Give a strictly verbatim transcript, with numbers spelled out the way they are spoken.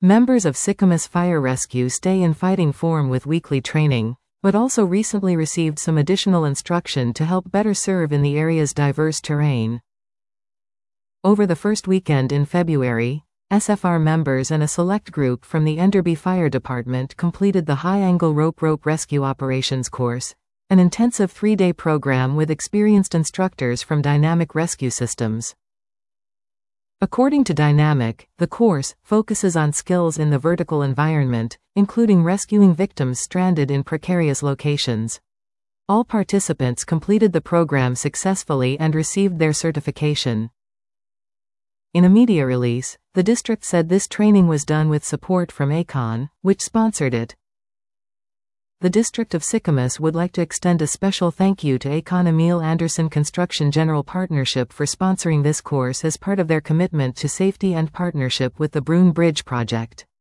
Members of Sycamus Fire Rescue stay in fighting form with weekly training, but also recently received some additional instruction to help better serve in the area's diverse terrain. Over the first weekend in February, S F R members and a select group from the Enderby Fire Department completed the High-Angle Rope Rope Rescue Operations course, an intensive three-day program with experienced instructors from Dynamic Rescue Systems. According to Dynamic, the course focuses on skills in the vertical environment, including rescuing victims stranded in precarious locations. All participants completed the program successfully and received their certification. In a media release, the district said this training was done with support from Aecon, which sponsored it. The District of Sycamus would like to extend a special thank you to Aecon Emil Anderson Construction General Partnership for sponsoring this course as part of their commitment to safety and partnership with the Bruin Bridge project.